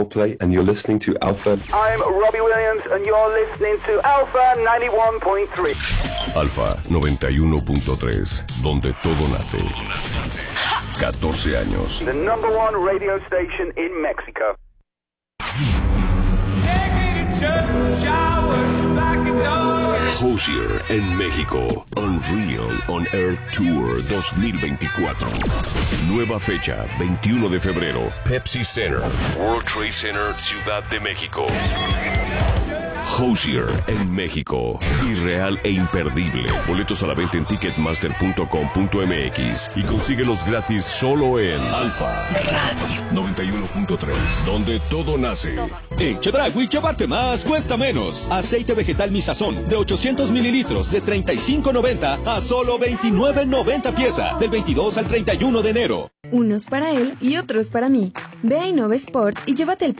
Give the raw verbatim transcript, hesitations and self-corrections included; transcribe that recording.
Play and you're listening to Alpha. I'm Robbie Williams and you're listening to Alpha ninety-one point three. Alpha noventa y uno punto tres, donde todo nace. catorce años. The number one radio station in Mexico. Hozier en México. Unreal On Air Tour dos mil veinticuatro. Nueva fecha, veintiuno de febrero. Pepsi Center, World Trade Center, Ciudad de México. Hozier en México. Irreal e imperdible. Boletos a la venta en ticketmaster punto com punto m x y consíguelos gratis solo en Alfa Radio noventa y uno punto tres, donde todo nace. En Chedraui, llevarte más cuesta menos. Aceite vegetal Mi Sazón de ochocientos mililitros de treinta y cinco noventa a solo veintinueve noventa pieza, del veintidós al treinta y uno de enero. Unos para él y otros para mí. Ve a Innova Sport y llévate el